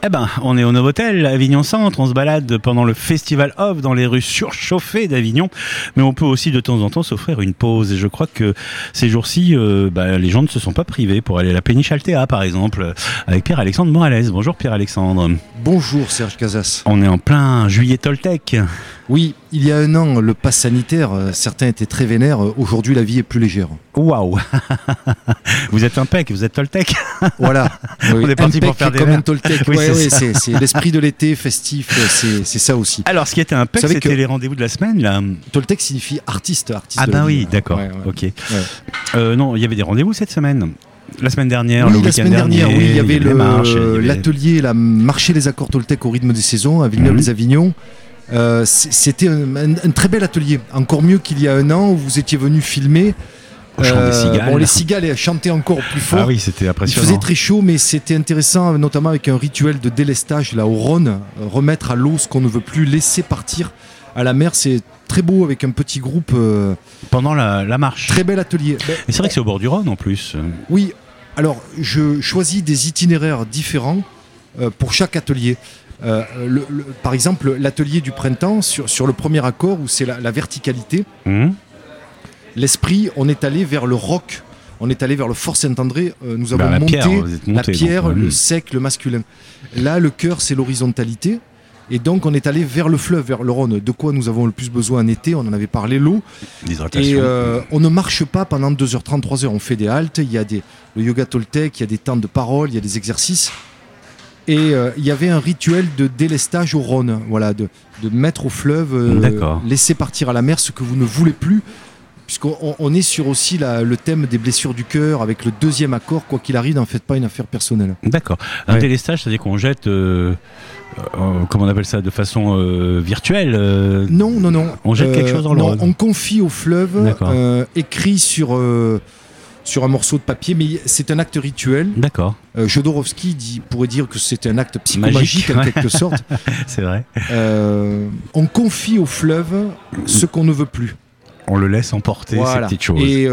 Eh ben, on est au Novotel, à Avignon Centre, on se balade pendant le Festival Off dans les rues surchauffées d'Avignon, mais on peut aussi de temps en temps s'offrir une pause, et je crois que ces jours-ci, les gens ne se sont pas privés pour aller à la Péniche Altea, par exemple, avec Pierre-Alexandre Morales. Bonjour Pierre-Alexandre. Bonjour Serge Casas. On est en plein juillet Toltec. Oui, il y a un an, le pass sanitaire, certains étaient très vénères, aujourd'hui la vie est plus légère. Waouh. Vous êtes impec, vous êtes Toltec. Voilà. On est parti pour faire des comme verres. un Toltec. Oui, c'est l'esprit de l'été festif, c'est ça aussi. Alors, ce qui était impec, c'était les rendez-vous de la semaine, là. Toltec signifie artiste Ah de ben la vie. oui, d'accord, Ouais. ok. Ouais. Non, il y avait des rendez-vous cette semaine. La semaine dernière, Oui, le la week-end semaine dernière, dernier, il y avait l'atelier, la marché des accords Toltec au rythme des saisons à Villeneuve-les-Avignon. C'était un très bel atelier, encore mieux qu'il y a un an où vous étiez venu filmer. Au chant des cigales. Les cigales chantaient encore plus fort. Ah oui, c'était impressionnant. Il faisait très chaud, mais c'était intéressant, notamment avec un rituel de délestage là au Rhône, remettre à l'eau ce qu'on ne veut plus, laisser partir à la mer. C'est très beau avec un petit groupe. Pendant la marche. Très bel atelier. Et c'est vrai que c'est au bord du Rhône en plus. Oui, alors je choisis des itinéraires différents pour chaque atelier. Par exemple, l'atelier du printemps, sur le premier accord où c'est la verticalité, l'esprit, on est allé vers le roc, on est allé vers le Fort Saint-André, nous avons monté la pierre, le sec, le masculin. Là, le cœur, c'est l'horizontalité. Et donc, on est allé vers le fleuve, vers le Rhône. De quoi nous avons le plus besoin en été, on en avait parlé, l'eau. Et on ne marche pas pendant 2h30, 3h. On fait des haltes, il y a le yoga Toltec, il y a des temps de parole, il y a des exercices. Et il y avait un rituel de délestage au Rhône, voilà, de mettre au fleuve, laisser partir à la mer ce que vous ne voulez plus, puisqu'on est sur aussi le thème des blessures du cœur, avec le deuxième accord, quoi qu'il arrive, n'en faites pas une affaire personnelle. D'accord. Un délestage, c'est-à-dire qu'on jette, comment on appelle ça, de façon virtuelle Non. On jette quelque chose dans le Rhône. On confie au fleuve, écrit sur un morceau de papier, mais c'est un acte rituel. D'accord. Jodorowsky pourrait dire que c'est un acte psychomagique en quelque sorte. C'est vrai. On confie au fleuve ce qu'on ne veut plus. On le laisse emporter, ces petites choses. Et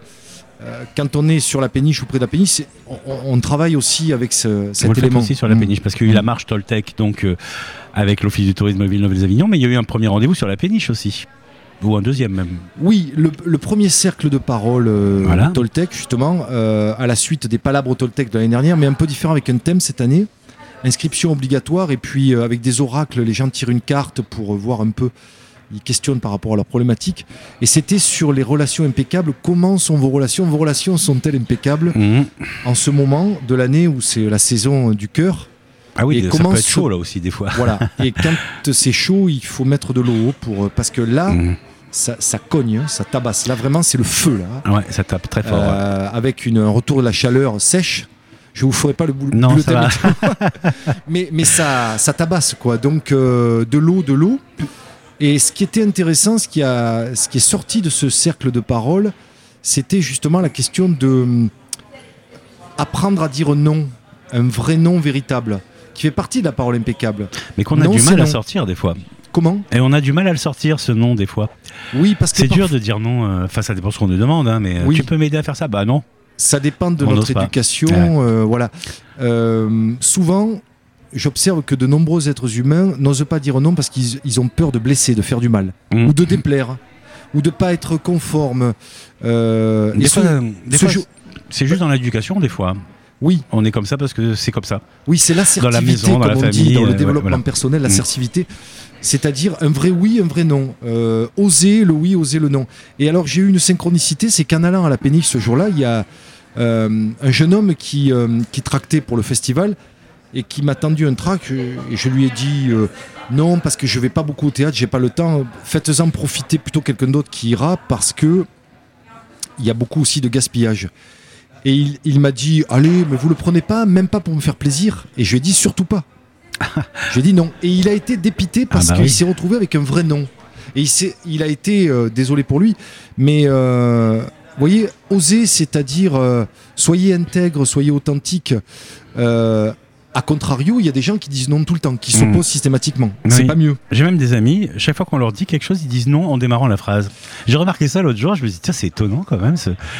quand on est sur la péniche ou près de la péniche, on travaille aussi avec cet élément. Aussi sur la péniche, parce qu'il y a eu la marche Toltec, donc avec l'Office du tourisme Villeneuve-les-Avignon, mais il y a eu un premier rendez-vous sur la péniche aussi. Ou un deuxième même. Oui, le premier cercle de parole Toltec, justement, à la suite des palabres Toltec de l'année dernière, mais un peu différent avec un thème cette année. Inscription obligatoire, et puis avec des oracles, les gens tirent une carte pour voir un peu, ils questionnent par rapport à leur problématique. Et c'était sur les relations impeccables. Comment sont vos relations ? Vos relations sont-elles impeccables en ce moment de l'année où c'est la saison du cœur ? Ah oui, ça peut être chaud là aussi des fois. Voilà. Et quand c'est chaud, il faut mettre de l'eau parce que là, ça cogne, ça tabasse. Là vraiment, c'est le feu là. Ouais, ça tape très fort. Avec un retour de la chaleur sèche. Je vous ferai pas le boulot. Non, ça va. mais ça tabasse quoi. Donc de l'eau. Et ce qui était intéressant, ce qui est sorti de ce cercle de parole, c'était justement la question de apprendre à dire non, un vrai non véritable, qui fait partie de la parole impeccable. Mais qu'on a du mal à sortir des fois. Comment ? Et on a du mal à le sortir, ce non, des fois. Oui, parce que c'est dur de dire non. Enfin, ça dépend ce qu'on nous demande, hein, mais tu peux m'aider à faire ça ? Bah non. Ça dépend de notre éducation. Voilà. Souvent, j'observe que de nombreux êtres humains n'osent pas dire non parce qu'ils ont peur de blesser, de faire du mal, ou de déplaire, ou de pas être conforme. Des fois, c'est juste dans l'éducation, des fois. Oui. On est comme ça parce que c'est comme ça. Oui, c'est l'assertivité, dans la maison, comme dans la on famille, dit, dans le développement personnel, l'assertivité. C'est-à-dire un vrai oui, un vrai non. Oser le oui, oser le non. Et alors, j'ai eu une synchronicité, c'est qu'en allant à la péniche ce jour-là, il y a un jeune homme qui tractait pour le festival et qui m'a tendu un tract. Et je lui ai dit non, parce que je vais pas beaucoup au théâtre, j'ai pas le temps. Faites-en profiter plutôt quelqu'un d'autre qui ira, parce que il y a beaucoup aussi de gaspillage. Et il m'a dit allez, mais vous le prenez pas, même pas pour me faire plaisir. Et je lui ai dit surtout pas. Je lui ai dit non. Et il a été dépité parce qu'il s'est retrouvé avec un vrai non. Et il a été désolé pour lui, mais vous voyez, oser, c'est-à-dire soyez intègre, soyez authentique. A contrario, il y a des gens qui disent non tout le temps, qui s'opposent systématiquement. C'est pas mieux. J'ai même des amis, chaque fois qu'on leur dit quelque chose, ils disent non en démarrant la phrase. J'ai remarqué ça l'autre jour, je me dis tiens, c'est étonnant quand même.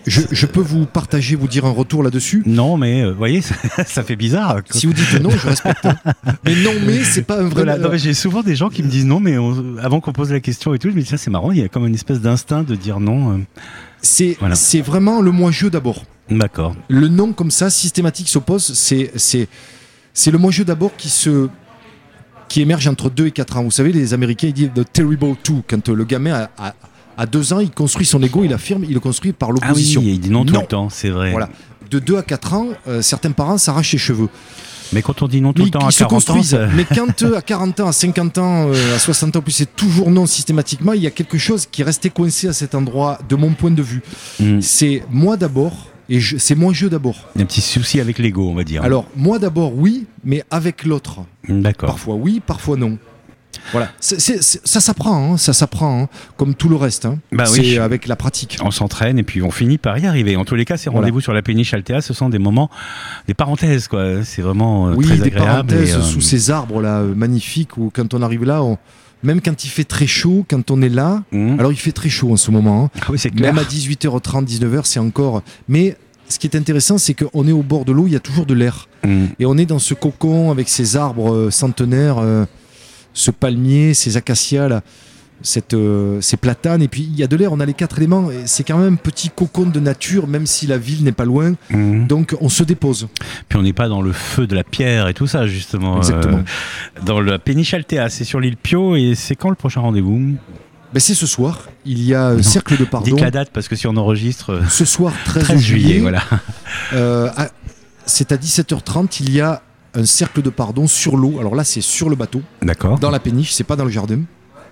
Je peux vous dire un retour là-dessus? Non, mais vous voyez, ça fait bizarre. Si vous dites non, je respecte. Mais non, mais c'est pas un vrai. Voilà, non, mais j'ai souvent des gens qui me disent non, mais avant qu'on pose la question et tout, je me dis c'est marrant, il y a comme une espèce d'instinct de dire non. C'est vraiment le moi-je d'abord. D'accord. Le non comme ça, systématique s'oppose, c'est le moi-je d'abord qui émerge entre 2 et 4 ans. Vous savez, les Américains, ils disent the terrible two. Quand le gamin a 2 ans, il construit son ego, il affirme, il le construit par l'opposition. Ah oui, il dit non tout le temps, c'est vrai. Voilà. De 2 à 4 ans, certains parents s'arrachent les cheveux. Mais quand on dit non tout le temps à 40 ans... Mais quand à 40 ans, à 50 ans, à 60 ans, plus c'est toujours non systématiquement, il y a quelque chose qui est resté coincé à cet endroit, de mon point de vue. C'est moi d'abord, et c'est moi-je d'abord. Il y a un petit souci avec l'ego, on va dire. Alors, moi d'abord, oui, mais avec l'autre. D'accord. Parfois oui, parfois non. Voilà, ça s'apprend, comme tout le reste. Bah c'est oui. avec la pratique. On s'entraîne et puis on finit par y arriver. En tous les cas, ces rendez-vous sur la péniche Altea, ce sont des moments, des parenthèses, quoi. C'est vraiment très agréable. Oui, des parenthèses sous ces arbres là magnifiques où quand on arrive là, même quand il fait très chaud, quand on est là, alors il fait très chaud en ce moment. Ah oui, c'est clair. Même à 18h30, 19h, c'est encore. Mais ce qui est intéressant, c'est qu'on est au bord de l'eau, il y a toujours de l'air. Et on est dans ce cocon avec ces arbres centenaires. Ce palmier, ces acacias là, ces platanes, et puis il y a de l'air, on a les 4 éléments, et c'est quand même un petit cocon de nature, même si la ville n'est pas loin, donc on se dépose. Puis on n'est pas dans le feu de la pierre et tout ça, justement. Exactement. Dans la péniche Altea, c'est sur l'île Pio, et c'est quand le prochain rendez-vous? C'est ce soir, il y a un cercle de pardon. Dites la date, parce que si on enregistre... Ce soir, 13 juillet, voilà. C'est à 17h30, il y a un cercle de pardon sur l'eau. Alors là, c'est sur le bateau. D'accord. Dans la péniche, c'est pas dans le jardin.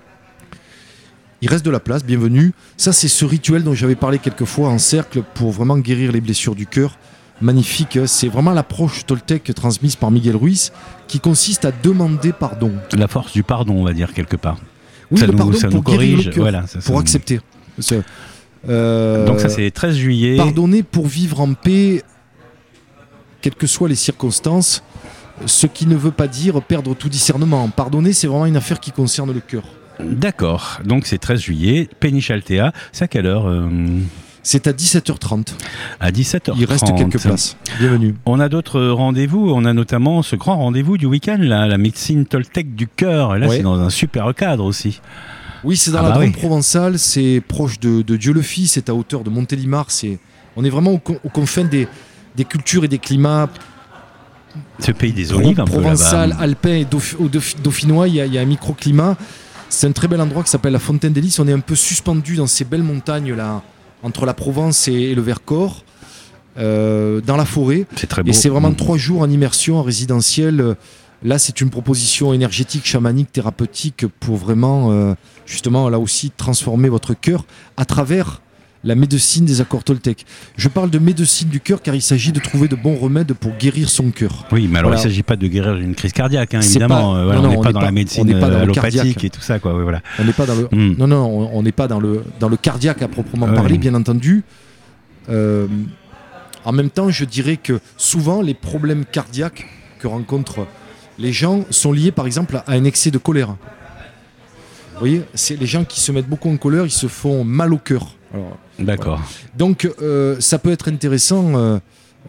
Il reste de la place, bienvenue. Ça, c'est ce rituel dont j'avais parlé quelques fois en cercle pour vraiment guérir les blessures du cœur. Magnifique. C'est vraiment l'approche toltèque transmise par Miguel Ruiz qui consiste à demander pardon. La force du pardon, on va dire, quelque part. Oui, le pardon ça pour nous corrige, le cœur, voilà, pour accepter. Donc ça, c'est 13 juillet. Pardonner pour vivre en paix, quelles que soient les circonstances. Ce qui ne veut pas dire perdre tout discernement. Pardonner, c'est vraiment une affaire qui concerne le cœur. D'accord. Donc c'est 13 juillet, péniche Altea. C'est à quelle heure C'est à 17h30. À 17h30. Il reste quelques places. Bienvenue. On a d'autres rendez-vous. On a notamment ce grand rendez-vous du week-end, là, la médecine toltèque du cœur. Et là, c'est dans un super cadre aussi. Oui, c'est dans la Drôme provençale. C'est proche de Dieu le Fils. C'est à hauteur de Montélimar. On est vraiment aux confins des cultures et des climats. Ce pays des olives, un peu provençal, alpin et dauphinois, il y a un microclimat. C'est un très bel endroit qui s'appelle la Fontaine des Lys. On est un peu suspendu dans ces belles montagnes là, entre la Provence et le Vercors, dans la forêt. C'est très beau. Et c'est vraiment 3 jours en immersion, en résidentiel. Là, c'est une proposition énergétique, chamanique, thérapeutique pour vraiment, justement, là aussi, transformer votre cœur à travers la médecine des accords toltèques. Je parle de médecine du cœur car il s'agit de trouver de bons remèdes pour guérir son cœur. Oui, mais alors il ne s'agit pas de guérir une crise cardiaque, évidemment. On n'est pas dans la médecine allopathique et tout ça, quoi. Voilà. On n'est pas dans le. Non, on n'est pas dans le cardiaque à proprement parler, bien entendu. En même temps, je dirais que souvent les problèmes cardiaques que rencontrent les gens sont liés, par exemple, à un excès de colère. Vous voyez, c'est les gens qui se mettent beaucoup en colère, ils se font mal au cœur. D'accord. Voilà. Donc, ça peut être intéressant.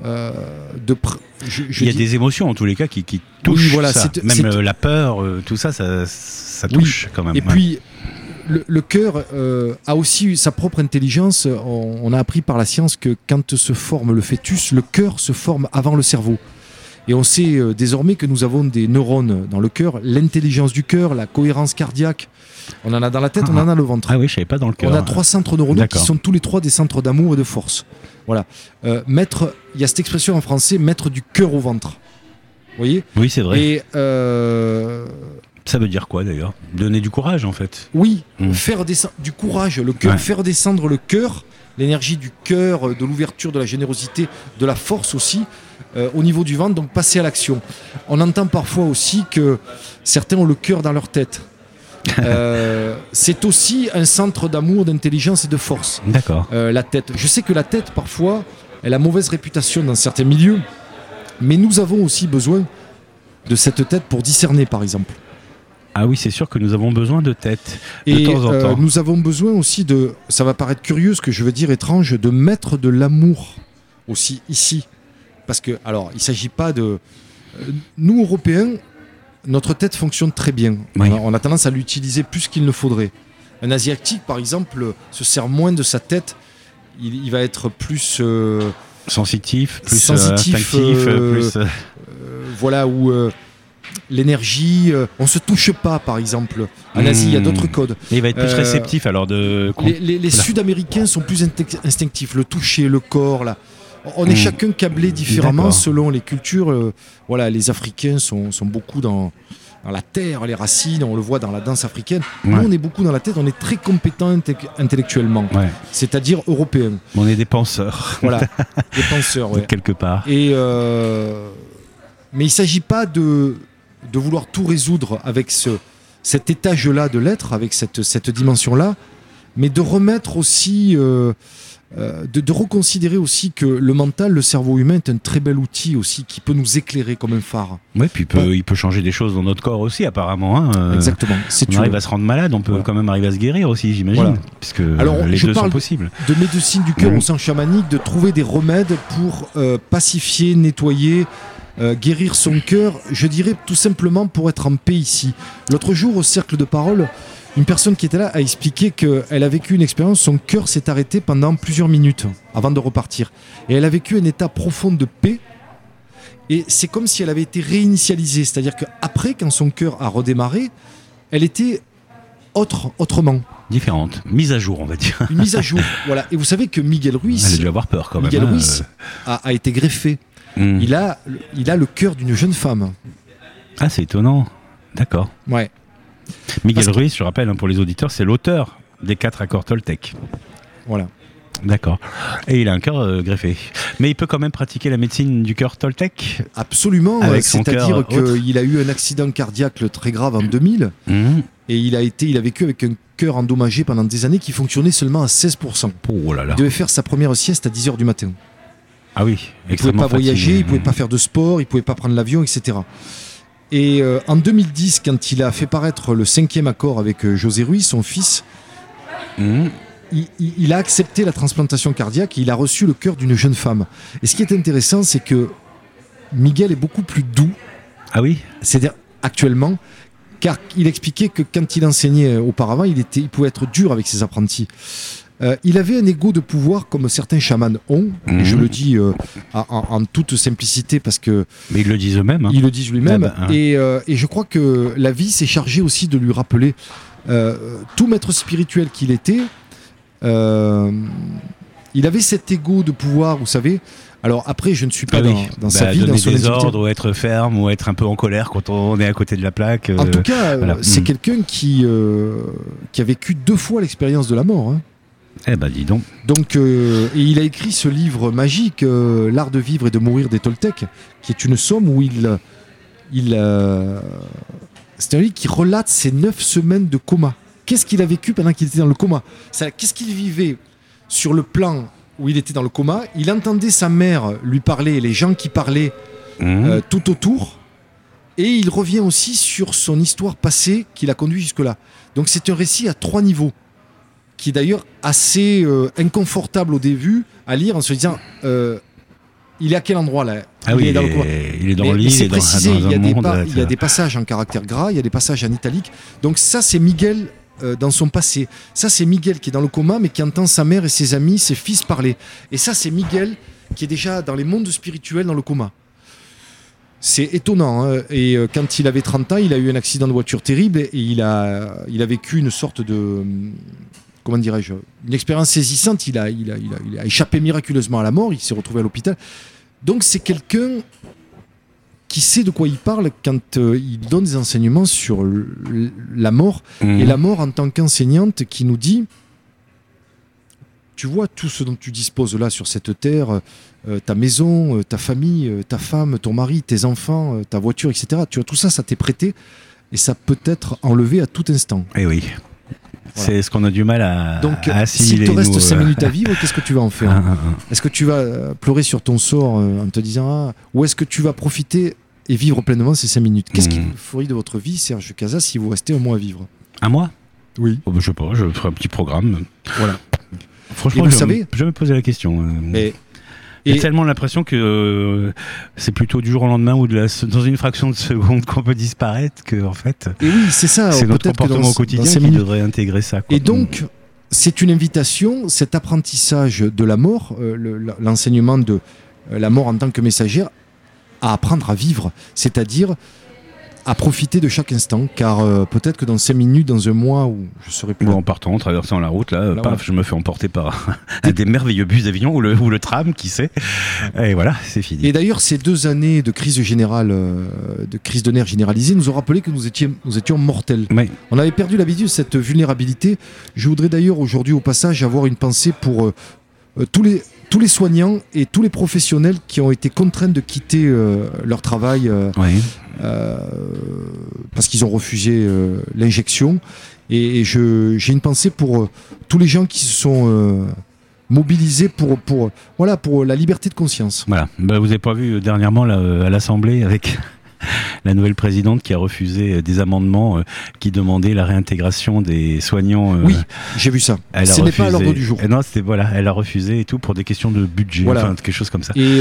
Il y a des émotions en tous les cas qui touchent ça. Même la peur, tout ça, ça touche quand même. Et puis, le cœur a aussi sa propre intelligence. On a appris par la science que quand se forme le fœtus, le cœur se forme avant le cerveau. Et on sait désormais que nous avons des neurones dans le cœur, l'intelligence du cœur, la cohérence cardiaque. On en a dans la tête, on en a le ventre. Ah oui, je savais pas dans le cœur. On a 3 centres neuronaux qui sont tous les 3 des centres d'amour et de force. Voilà. Il y a cette expression en français, mettre du cœur au ventre. Vous voyez ? Oui, c'est vrai. Et ça veut dire quoi d'ailleurs ? Donner du courage en fait. Oui, faire descendre du courage, le cœur, faire descendre le cœur, l'énergie du cœur, de l'ouverture, de la générosité, de la force aussi. Au niveau du ventre, donc passer à l'action. On entend parfois aussi que certains ont le cœur dans leur tête. C'est aussi un centre d'amour, d'intelligence et de force. D'accord. La tête. Je sais que la tête, parfois, elle a mauvaise réputation dans certains milieux, mais nous avons aussi besoin de cette tête pour discerner, par exemple. Ah oui, c'est sûr que nous avons besoin de tête, de Et temps en temps. nous avons besoin aussi de, ça va paraître curieux ce que je veux dire, étrange, de mettre de l'amour aussi ici. Parce que, alors, il ne s'agit pas de... nous, Européens, notre tête fonctionne très bien. Oui. On a tendance à l'utiliser plus qu'il ne faudrait. Un Asiatique, par exemple, se sert moins de sa tête. Il va être plus... sensitif, plus sensitif, instinctif, plus... voilà, où l'énergie... on ne se touche pas, par exemple. En Asie, il y a d'autres codes. Et il va être plus réceptif, alors de... Les Sud-Américains sont plus instinctifs. Le toucher, le corps, là. On est chacun câblé différemment. D'accord. Selon les cultures. Voilà, les Africains sont beaucoup dans la terre, les racines, on le voit dans la danse africaine. Ouais. Nous, on est beaucoup dans la tête, on est très compétents intellectuellement, ouais. C'est-à-dire européens. On est des penseurs. Voilà, des penseurs, ouais. Quelque part. Mais il ne s'agit pas de vouloir tout résoudre avec cet étage-là de l'être, avec cette dimension-là, mais de remettre aussi... de reconsidérer aussi que le mental, le cerveau humain est un très bel outil aussi qui peut nous éclairer comme un phare. Oui, puis il peut changer des choses dans notre corps aussi apparemment. Hein. Exactement. On arrive à se rendre malade, on peut quand même arriver à se guérir aussi, j'imagine. Voilà. Puisque les deux sont possibles. De médecine du cœur au sens chamanique, de trouver des remèdes pour pacifier, nettoyer, guérir son cœur, je dirais tout simplement pour être en paix ici. L'autre jour au cercle de parole, une personne qui était là a expliqué qu'elle a vécu une expérience, son cœur s'est arrêté pendant plusieurs minutes avant de repartir. Et elle a vécu un état profond de paix. Et c'est comme si elle avait été réinitialisée. C'est-à-dire qu'après, quand son cœur a redémarré, elle était autrement. Différente. Mise à jour, on va dire. Une mise à jour, voilà. Et vous savez que Miguel Ruiz... Elle a dû avoir peur quand même. Miguel Ruiz a été greffé. Il a le cœur d'une jeune femme. Ah, c'est étonnant. D'accord. Ouais. Miguel Ruiz, je rappelle, pour les auditeurs, c'est l'auteur des 4 accords Toltec. Voilà. D'accord. Et il a un cœur greffé. Mais il peut quand même pratiquer la médecine du cœur Toltec ? Absolument. C'est-à-dire qu'il a eu un accident cardiaque très grave en 2000. Et il a vécu avec un cœur endommagé pendant des années qui fonctionnait seulement à 16%. Oh là là. Il devait faire sa première sieste à 10h du matin. Ah oui, il ne pouvait pas voyager, il ne pouvait pas faire de sport, il ne pouvait pas prendre l'avion, etc. Et en 2010, quand il a fait paraître le 5e accord avec José Ruiz, son fils, il a accepté la transplantation cardiaque et il a reçu le cœur d'une jeune femme. Et ce qui est intéressant, c'est que Miguel est beaucoup plus doux. Ah oui ? C'est-à-dire actuellement, car il expliquait que quand il enseignait auparavant, il pouvait être dur avec ses apprentis. Il avait un ego de pouvoir comme certains chamans ont, et je le dis en toute simplicité parce que... Mais ils le disent eux-mêmes. Hein. Ils le disent lui-même. Et je crois que la vie s'est chargée aussi de lui rappeler tout maître spirituel qu'il était. Il avait cet ego de pouvoir, vous savez. Alors après, je ne suis pas dans sa vie, donner dans son des ordres, ou être ferme, ou être un peu en colère quand on est à côté de la plaque. En tout cas, voilà. C'est quelqu'un qui a vécu 2 fois l'expérience de la mort. Hein. Eh ben dis donc. Donc, et il a écrit ce livre magique, L'art de vivre et de mourir des Toltecs, qui est une somme où c'est un livre qui relate ses 9 semaines de coma. Qu'est-ce qu'il a vécu pendant qu'il était dans le coma ? Qu'est-ce qu'il vivait sur le plan où il était dans le coma ? Il entendait sa mère lui parler et les gens qui parlaient tout autour. Et il revient aussi sur son histoire passée qui l'a conduit jusque-là. Donc c'est un récit à 3 niveaux, qui est d'ailleurs assez inconfortable au début à lire en se disant il est à quel endroit là ? Il est dans le lit, c'est précisé, il y a des passages en caractère gras, il y a des passages en italique. Donc ça c'est Miguel dans son passé. Ça c'est Miguel qui est dans le coma mais qui entend sa mère et ses amis, ses fils parler. Et ça c'est Miguel qui est déjà dans les mondes spirituels dans le coma. C'est étonnant. Hein. Et quand il avait 30 ans, il a eu un accident de voiture terrible et il a vécu une sorte de... comment dirais-je, une expérience saisissante. Il a échappé miraculeusement à la mort, il s'est retrouvé à l'hôpital. Donc c'est quelqu'un qui sait de quoi il parle quand il donne des enseignements sur la mort. Et la mort en tant qu'enseignante qui nous dit, tu vois tout ce dont tu disposes là sur cette terre, ta maison, ta famille, ta femme, ton mari, tes enfants, ta voiture, etc. Tu vois, tout ça, ça t'est prêté et ça peut être enlevé à tout instant. Eh oui. Voilà. C'est ce qu'on a du mal à assimiler. S'il te reste 5 minutes à vivre, qu'est-ce que tu vas en faire ? Est-ce que tu vas pleurer sur ton sort en te disant ou est-ce que tu vas profiter et vivre pleinement ces 5 minutes. Qu'est-ce qu'il ferait de votre vie, Serge Cazas, si vous restez un mois à vivre? Un mois? Oui. Je sais pas, je ferai un petit programme. Voilà. Franchement, vous savez, je me posais la question. Et J'ai tellement l'impression que c'est plutôt du jour au lendemain ou dans une fraction de seconde qu'on peut disparaître que, en fait, et oui, c'est ça. c'est notre comportement au quotidien qui devrait intégrer ça, quoi. Et donc, c'est une invitation, cet apprentissage de la mort, l'enseignement de la mort en tant que messagère, à apprendre à vivre, c'est-à-dire à profiter de chaque instant, car peut-être que dans 5 minutes, dans un mois, où je serai plus... En partant, en traversant la route, là, paf, je me fais emporter par un des merveilleux bus d'Avignon ou le tram, qui sait. Et voilà, c'est fini. Et d'ailleurs, ces 2 années de crise générale, de crise de nerfs généralisée, nous ont rappelé que nous étions mortels. Oui. On avait perdu l'habitude, cette vulnérabilité. Je voudrais d'ailleurs aujourd'hui, au passage, avoir une pensée pour tous les soignants et tous les professionnels qui ont été contraints de quitter leur travail parce qu'ils ont refusé l'injection. Et j'ai une pensée pour tous les gens qui se sont mobilisés pour la liberté de conscience. Voilà. Vous n'avez pas vu dernièrement à l'Assemblée avec la nouvelle présidente qui a refusé des amendements qui demandaient la réintégration des soignants. Oui, j'ai vu ça. Ce n'est pas à l'ordre du jour. Non, elle a refusé et tout pour des questions de budget, enfin quelque chose comme ça. Ils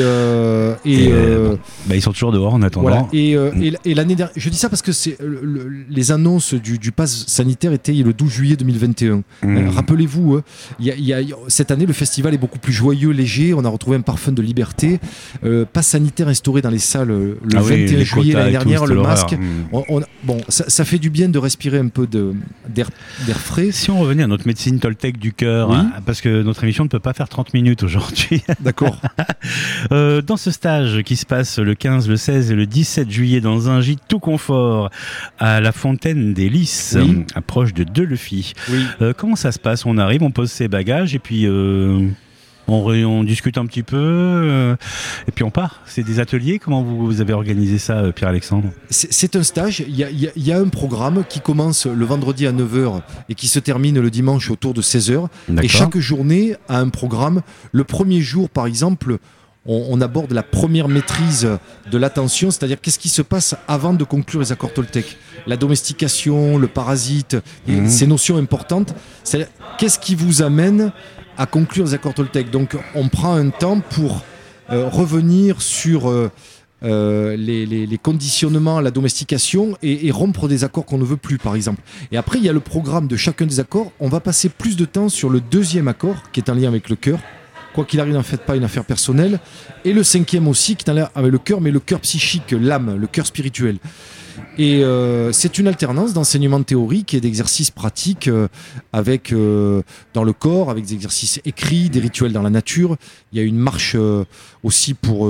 sont toujours dehors en attendant. Voilà. Et l'année dernière, je dis ça parce que les annonces du pass sanitaire étaient le 12 juillet 2021. Rappelez-vous, cette année, le festival est beaucoup plus joyeux, léger. On a retrouvé un parfum de liberté. Pass sanitaire instauré dans les salles le 21 juillet l'année dernière, le masque. Ça fait du bien de respirer un peu d'air frais. Si on revenait à notre médecine Toltec du cœur, parce que notre émission ne peut pas faire 30 minutes aujourd'hui. D'accord. Dans ce stage qui se passe le 15, le 16 et le 17 juillet dans un gîte tout confort à la Fontaine des Lys, proche de Delefi. Comment ça se passe? On arrive, on pose ses bagages et puis... On discute un petit peu et puis on part. C'est des ateliers. Comment vous avez organisé ça, Pierre-Alexandre? C'est un stage. Il y a un programme qui commence le vendredi à 9h et qui se termine le dimanche autour de 16h. Et chaque journée a un programme. Le premier jour, par exemple, on aborde la première maîtrise de l'attention, c'est-à-dire qu'est-ce qui se passe avant de conclure les accords Toltec. La domestication, le parasite, ces notions importantes. C'est-à-dire qu'est-ce qui vous amène à conclure les accords Toltec. Donc on prend un temps pour revenir sur les conditionnements, la domestication et rompre des accords qu'on ne veut plus, par exemple. Et après, il y a le programme de chacun des accords. On va passer plus de temps sur le 2e accord, qui est en lien avec le cœur. Quoi qu'il arrive, n'en faites pas une affaire personnelle. Et le 5e aussi, qui est en lien avec le cœur, mais le cœur psychique, l'âme, le cœur spirituel. Et c'est une alternance d'enseignement théorique et d'exercices pratiques avec dans le corps, avec des exercices écrits, des rituels dans la nature. Il y a une marche aussi pour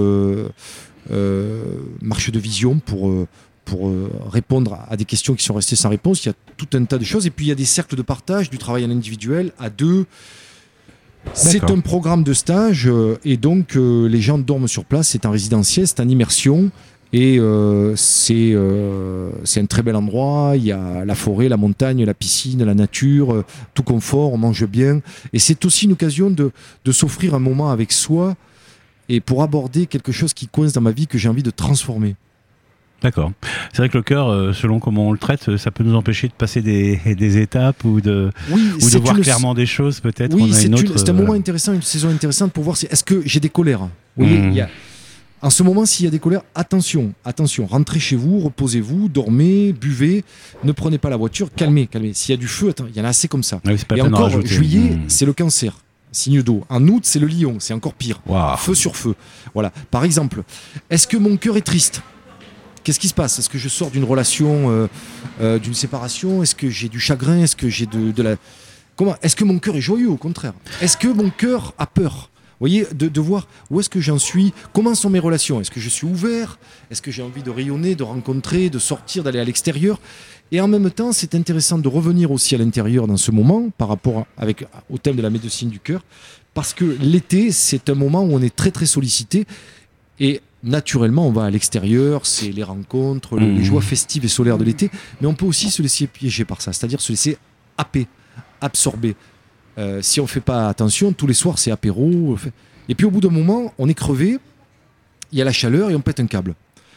marche de vision pour répondre à des questions qui sont restées sans réponse. Il y a tout un tas de choses. Et puis il y a des cercles de partage, du travail en individuel, à 2. C'est un programme de stage et donc les gens dorment sur place. C'est en résidentiel, c'est en immersion. Et c'est un très bel endroit. Il y a la forêt, la montagne, la piscine, la nature, tout confort, on mange bien. Et c'est aussi une occasion de s'offrir un moment avec soi et pour aborder quelque chose qui coince dans ma vie que j'ai envie de transformer. D'accord. C'est vrai que le cœur, selon comment on le traite, ça peut nous empêcher de passer des étapes ou de voir clairement des choses peut-être. Oui, c'est un moment intéressant, une saison intéressante pour voir est-ce que j'ai des colères. Vous voyez, en ce moment, s'il y a des colères, attention, rentrez chez vous, reposez-vous, dormez, buvez, ne prenez pas la voiture, calmez. S'il y a du feu, il y en a assez comme ça. Oui, et encore, juillet, c'est le cancer, signe d'eau. En août, c'est le lion, c'est encore pire. Wow. Feu sur feu. Voilà. Par exemple, est-ce que mon cœur est triste ? Qu'est-ce qui se passe ? Est-ce que je sors d'une relation, d'une séparation ? Est-ce que j'ai du chagrin ? Est-ce que j'ai de la... Comment ? Est-ce que mon cœur est joyeux, au contraire ? Est-ce que mon cœur a peur ? Vous voyez, de voir où est-ce que j'en suis, comment sont mes relations, est-ce que je suis ouvert, est-ce que j'ai envie de rayonner, de rencontrer, de sortir, d'aller à l'extérieur. Et en même temps, c'est intéressant de revenir aussi à l'intérieur dans ce moment, par rapport au thème de la médecine du cœur, parce que l'été, c'est un moment où on est très très sollicité, et naturellement, on va à l'extérieur, c'est les rencontres, les joies festives et solaires de l'été, mais on peut aussi se laisser piéger par ça, c'est-à-dire se laisser happer, absorber. Si on ne fait pas attention, tous les soirs c'est apéro. Et puis au bout d'un moment, on est crevé, il y a la chaleur et on pète un câble.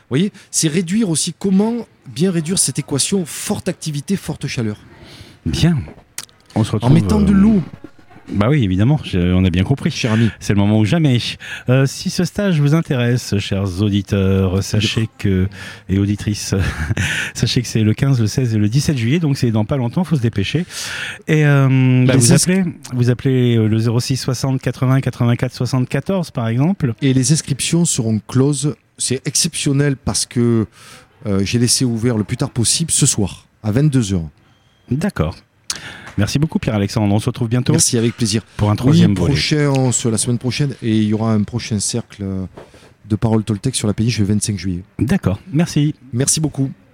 voyez, c'est réduire aussi comment bien réduire cette équation forte activité, forte chaleur. Bien. On se retrouve En mettant de l'eau. Bah oui, évidemment, on a bien compris. Cher ami. C'est le moment ou jamais. Si ce stage vous intéresse, chers auditeurs, sachez que, et auditrices, sachez que c'est le 15, le 16 et le 17 juillet, donc c'est dans pas longtemps, il faut se dépêcher. Et vous appelez le 06 60 80 84 74 par exemple. Et les inscriptions seront closes. C'est exceptionnel parce que j'ai laissé ouvert le plus tard possible ce soir, à 22h. D'accord. Merci beaucoup Pierre-Alexandre, on se retrouve bientôt. Merci, avec plaisir. Pour un troisième volet. La semaine prochaine, et il y aura un prochain cercle de Parole Toltec sur la péniche le 25 juillet. D'accord, merci. Merci beaucoup.